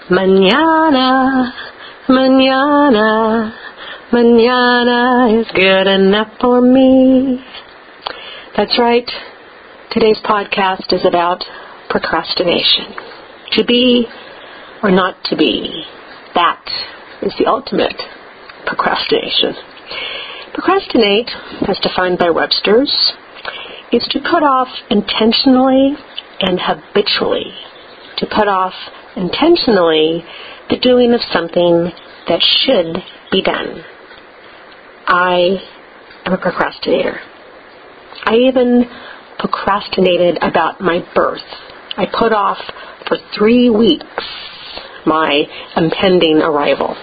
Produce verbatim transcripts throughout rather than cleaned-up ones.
Mañana, mañana, mañana is good enough for me. That's right. Today's podcast is about procrastination. To be or not to be. That is the ultimate procrastination. Procrastinate, as defined by Webster's, is to put off intentionally and habitually. To put off intentionally the doing of something that should be done. I am a procrastinator. I even procrastinated about my birth. I put off for three weeks my impending arrival.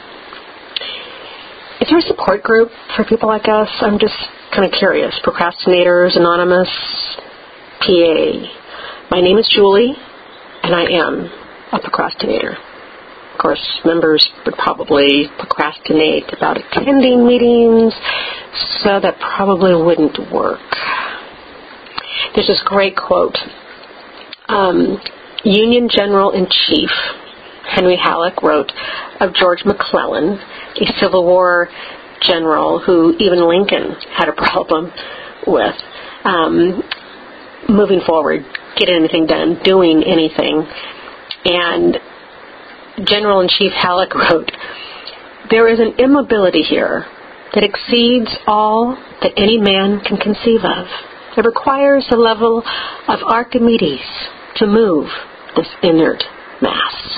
Is there a support group for people like us? I'm just kind of curious. Procrastinators Anonymous, P A. My name is Julie, and I am a procrastinator. Of course, members would probably procrastinate about attending meetings, so that probably wouldn't work. There's this great quote. Um, Union General-in-Chief Henry Halleck wrote of George McClellan, a Civil War general who even Lincoln had a problem with, um, moving forward, getting anything done, doing anything. And General-in-Chief Halleck wrote, "There is an immobility here that exceeds all that any man can conceive of. It requires a level of Archimedes to move this inert mass."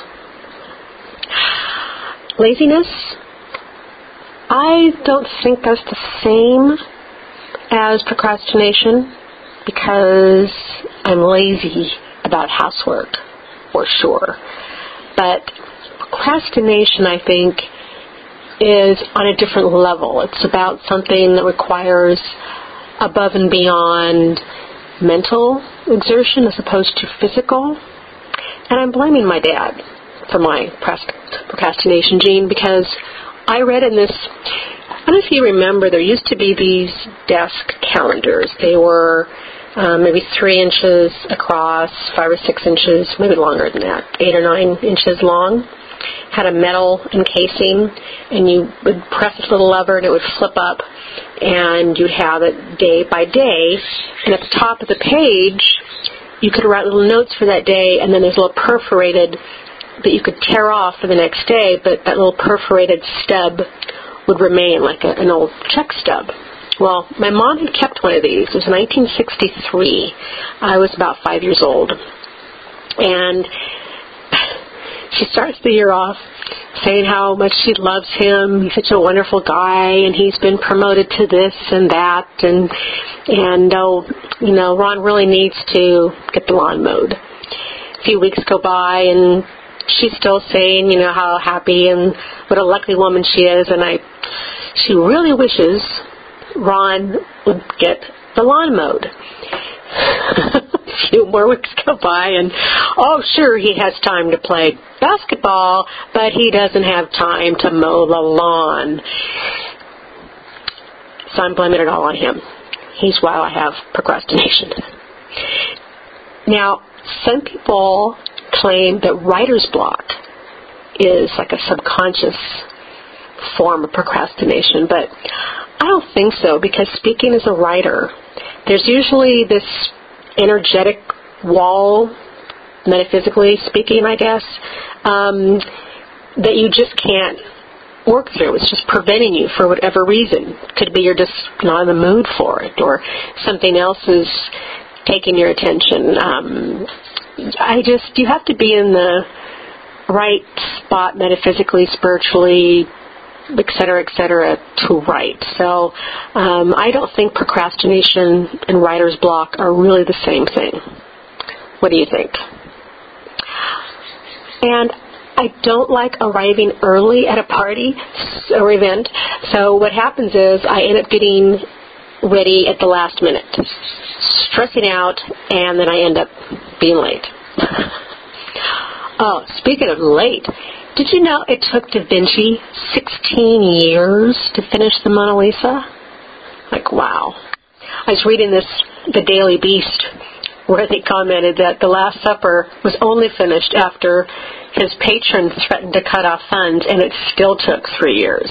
Laziness? I don't think that's the same as procrastination because I'm lazy about housework, for sure. But procrastination, I think, is on a different level. It's about something that requires above and beyond mental exertion as opposed to physical. And I'm blaming my dad for my procrastination gene because I read in this, I don't know if you remember, there used to be these desk calendars. They were um, maybe three inches across, five or six inches, maybe longer than that, eight or nine inches long. Had a metal encasing, and you would press this little lever and it would flip up, and you'd have it day by day. And at the top of the page, you could write little notes for that day, and then there's a little perforated that you could tear off for the next day, but that little perforated stub would remain like a, an old check stub. Well, my mom had kept one of these. It was nineteen sixty-three. I was about five years old. And she starts the year off saying how much she loves him. He's such a wonderful guy, and he's been promoted to this and that, and, and oh, you know, Ron really needs to get the lawn mowed. A few weeks go by, and she's still saying, you know, how happy and what a lucky woman she is, and I, she really wishes Ron would get the lawn mowed. A few more weeks go by, and oh, sure, he has time to play basketball, but he doesn't have time to mow the lawn. So I'm blaming it all on him. He's why I have procrastination. Now, some people claim that writer's block is like a subconscious form of procrastination, but I don't think so, because speaking as a writer, there's usually this energetic wall, metaphysically speaking, I guess, um, that you just can't work through. It's just preventing you for whatever reason. Could be you're just not in the mood for it, or something else is taking your attention. Um, I just, you have to be in the right spot metaphysically, spiritually, et cetera, et cetera, to write. So um, I don't think procrastination and writer's block are really the same thing. What do you think? And I don't like arriving early at a party or event. So what happens is I end up getting ready at the last minute, stressing out, and then I end up being late. Oh, speaking of late, did you know it took Da Vinci sixteen years to finish the Mona Lisa? Like, wow. I was reading this, the Daily Beast where they commented that The Last Supper was only finished after his patron threatened to cut off funds, and it still took three years.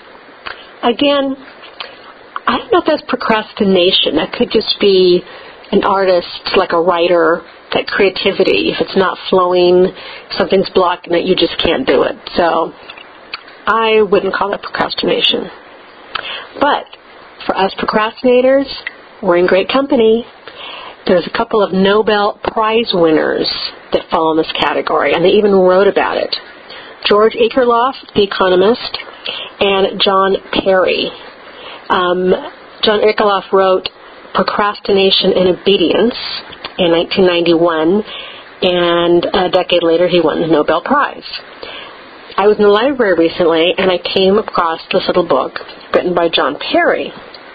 Again, I don't know if that's procrastination. That could just be an artist, like a writer, that creativity. If it's not flowing, something's blocking it, you just can't do it. So I wouldn't call that procrastination. But for us procrastinators, we're in great company. There's a couple of Nobel Prize winners that fall in this category, and they even wrote about it. George Akerlof, the economist, and John Perry. Um, John Akerlof wrote Procrastination and Obedience in nineteen ninety-one, and a decade later he won the Nobel Prize. I was in the library recently, and I came across this little book written by John Perry,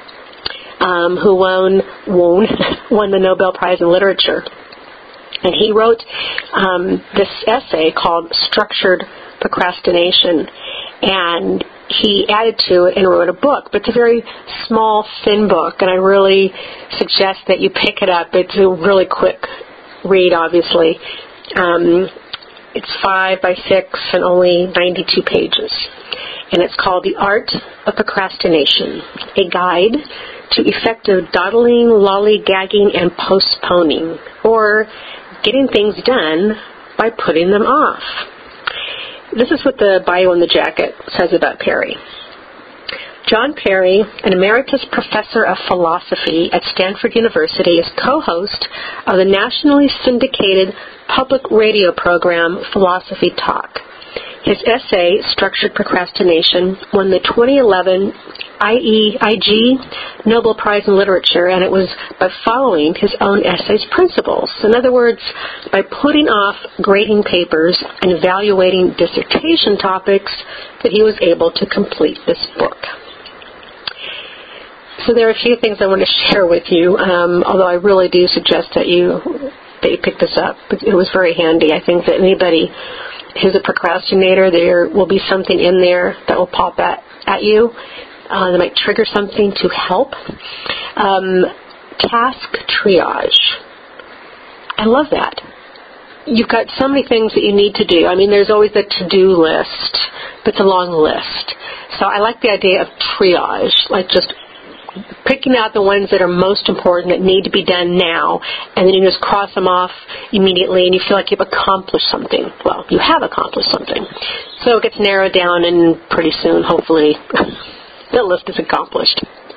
um, who won, won, won the Nobel Prize in Literature. And he wrote um, this essay called Structured Procrastination, and he added to it and wrote a book. But it's a very small, thin book, and I really suggest that you pick it up. It's a really quick read, obviously. Um, it's five by six and only ninety-two pages. And it's called The Art of Procrastination, a guide to effective dawdling, lollygagging, and postponing, or getting things done by putting them off. This is what the bio in the jacket says about Perry. John Perry, an emeritus professor of philosophy at Stanford University, is co-host of the nationally syndicated public radio program Philosophy Talk. His essay, Structured Procrastination, won the twenty eleven I E I G Nobel Prize in Literature, and it was by following his own essay's principles. In other words, by putting off grading papers and evaluating dissertation topics, that he was able to complete this book. So there are a few things I want to share with you, um, although I really do suggest that you that you pick this up. It was very handy. I think that anybody who's a procrastinator, there will be something in there that will pop at, at you. Uh, that might trigger something to help. Um, task triage. I love that. You've got so many things that you need to do. I mean, there's always the to-do list, but it's a long list. So I like the idea of triage, like just picking out the ones that are most important that need to be done now, and then you just cross them off immediately, and you feel like you've accomplished something. Well, you have accomplished something. So it gets narrowed down, and pretty soon, hopefully, the list is accomplished.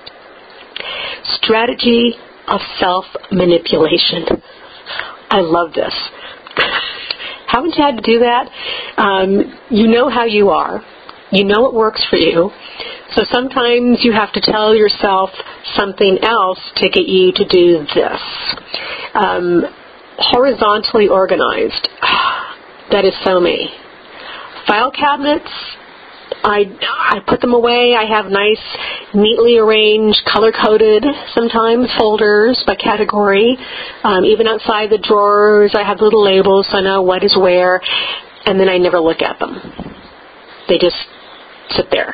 Strategy of self-manipulation. I love this. Haven't you had to do that? Um, you know how you are. You know what works for you. So sometimes you have to tell yourself something else to get you to do this. Um, horizontally organized. That is so me. File cabinets, I, I put them away. I have nice, neatly arranged, color-coded, sometimes, folders by category. Um, even outside the drawers, I have little labels so I know what is where, and then I never look at them. They just sit there.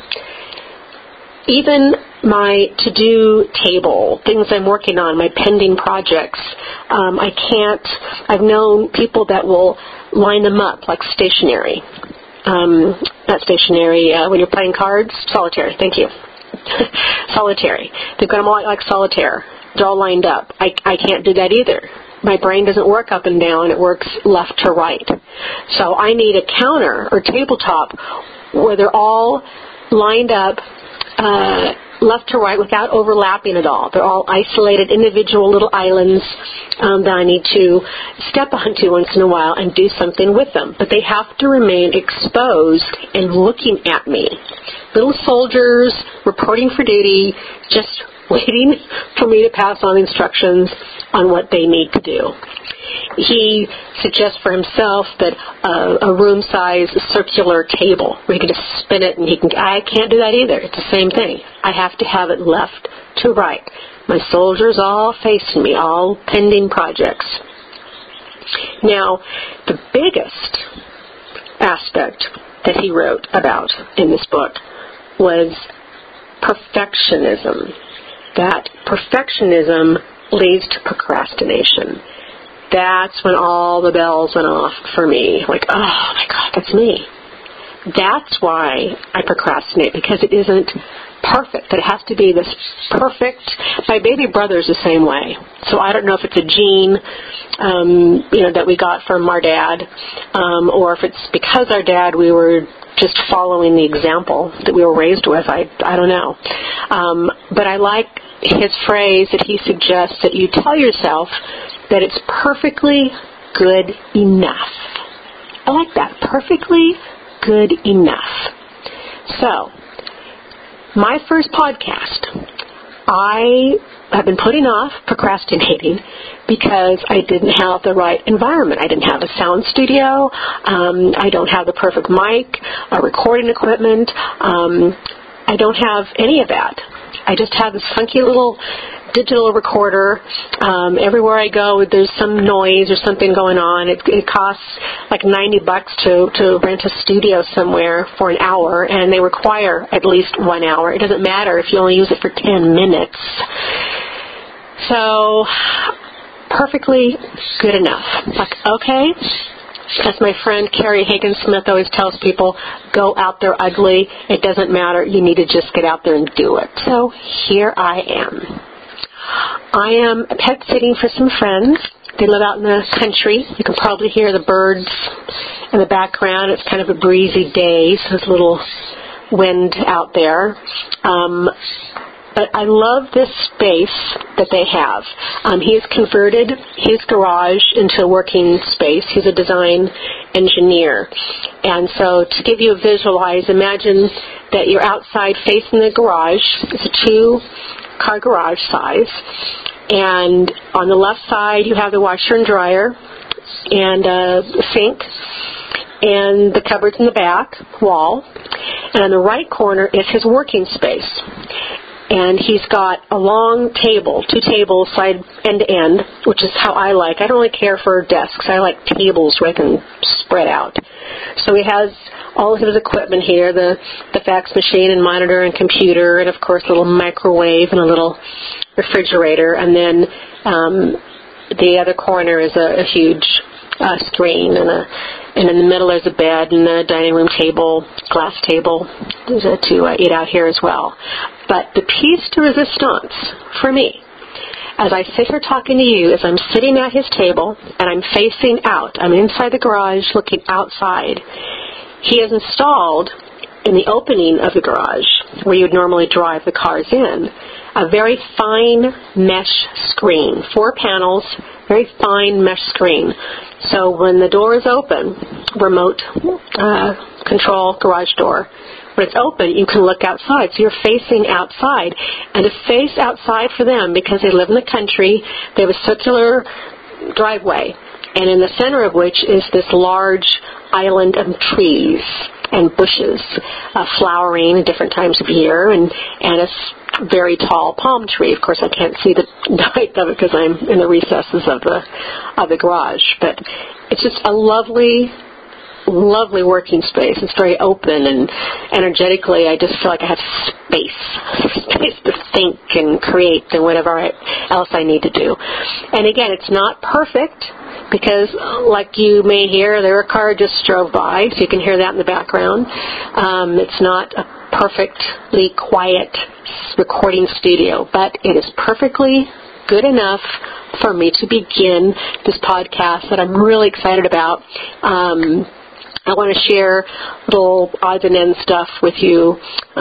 Even my to-do table, things I'm working on, my pending projects, um, I can't, I've known people that will line them up like stationery. Um, not stationery, uh, when you're playing cards, solitaire, thank you. Solitary. They've got them all like solitaire. They're all lined up. I, I can't do that either. My brain doesn't work up and down. It works left to right. So I need a counter or tabletop where they're all lined up uh, left to right without overlapping at all. They're all isolated, individual little islands um, that I need to step onto once in a while and do something with them. But they have to remain exposed and looking at me. Little soldiers reporting for duty, just waiting for me to pass on instructions on what they need to do. He suggests for himself that uh, a room-size circular table where he can just spin it, and he can. I can't do that either. It's the same thing. I have to have it left to right. My soldiers all facing me, all pending projects. Now, the biggest aspect that he wrote about in this book was perfectionism. That perfectionism leads to procrastination. That's when all the bells went off for me. Like, oh my God, that's me. That's why I procrastinate, because it isn't perfect. It has to be this perfect. My baby brother's the same way. So I don't know if it's a gene, um, you know, that we got from our dad, um, or if it's because our dad, we were just following the example that we were raised with. I, I don't know. Um, but I like his phrase that he suggests that you tell yourself that it's perfectly good enough. I like that. Perfectly good enough. So, my first podcast, I have been putting off procrastinating because I didn't have the right environment. I didn't have a sound studio. Um, I don't have the perfect mic, a recording equipment. Um, I don't have any of that. I just have this funky little digital recorder. Um, everywhere I go, there's some noise or something going on. It, it costs like ninety bucks to, to rent a studio somewhere for an hour, and they require at least one hour. It doesn't matter if you only use it for ten minutes. So, perfectly good enough. Like, okay, as my friend Carrie Hagen-Smith always tells people, go out there ugly. It doesn't matter. You need to just get out there and do it. So, here I am. I am pet sitting for some friends. They live out in the country. You can probably hear the birds in the background. It's kind of a breezy day, so there's a little wind out there. Um, but I love this space that they have. Um, he has converted his garage into a working space. He's a design engineer. And so to give you a visualize, imagine that you're outside facing the garage. It's a two car garage size, and on the left side you have the washer and dryer and a sink and the cupboards in the back wall, and on the right corner is his working space. And he's got a long table, two tables side end to end, which is how I like. I don't really care for desks. I like tables where I can spread out. So he has all of his equipment here, the, the fax machine and monitor and computer, and of course a little microwave and a little refrigerator. And then um, the other corner is a, a huge uh, screen, and a and in the middle there's a bed and a dining room table, glass table to uh, eat out here as well. But the piece de resistance for me, as I sit here talking to you, is I'm sitting at his table and I'm facing out. I'm inside the garage looking outside. He has installed in the opening of the garage, where you would normally drive the cars in, a very fine mesh screen, four panels, very fine mesh screen. So when the door is open, remote uh, control garage door, when it's open, you can look outside. So you're facing outside. And to face outside for them, because they live in the country, they have a circular driveway, and in the center of which is this large island of trees and bushes uh, flowering at different times of year, and, and a very tall palm tree. Of course, I can't see the height of it because I'm in the recesses of the of the garage. But it's just a lovely, lovely working space. It's very open, and energetically, I just feel like I have space, space to think and create and whatever else I need to do. And again, it's not perfect, because like you may hear, their car just drove by, so you can hear that in the background. Um, it's not a perfectly quiet recording studio, but it is perfectly good enough for me to begin this podcast that I'm really excited about. Um, I want to share little odds and ends stuff with you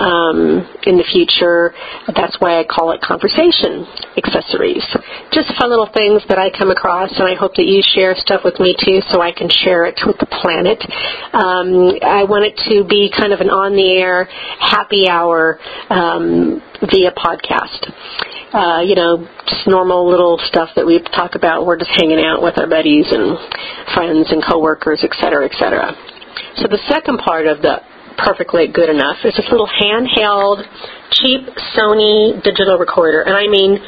um, in the future. That's why I call it conversation accessories. Just fun little things that I come across, and I hope that you share stuff with me too, so I can share it with the planet. Um, I want it to be kind of an on-the-air happy hour um, via podcast. Uh, you know, just normal little stuff that we talk about. We're just hanging out with our buddies and friends and coworkers, et cetera, et cetera. So the second part of the perfectly good enough is this little handheld, cheap Sony digital recorder. And I mean,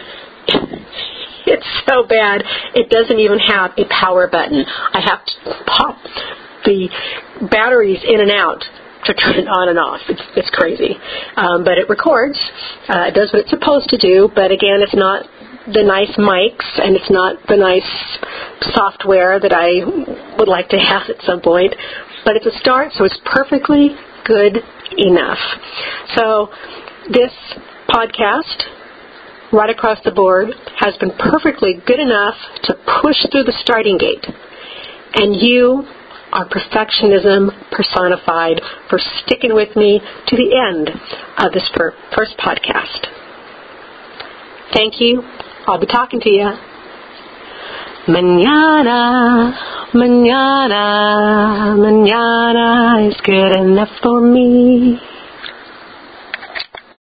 it's so bad, it doesn't even have a power button. I have to pop the batteries in and out to turn it on and off. It's, it's crazy. Um, but it records. Uh, it does what it's supposed to do, but again, it's not the nice mics, and it's not the nice software that I would like to have at some point, but it's a start, so it's perfectly good enough. So this podcast, right across the board, has been perfectly good enough to push through the starting gate. And you are perfectionism personified for sticking with me to the end of this per- first podcast. Thank you. I'll be talking to you. Mañana, mañana, mañana is good enough for me.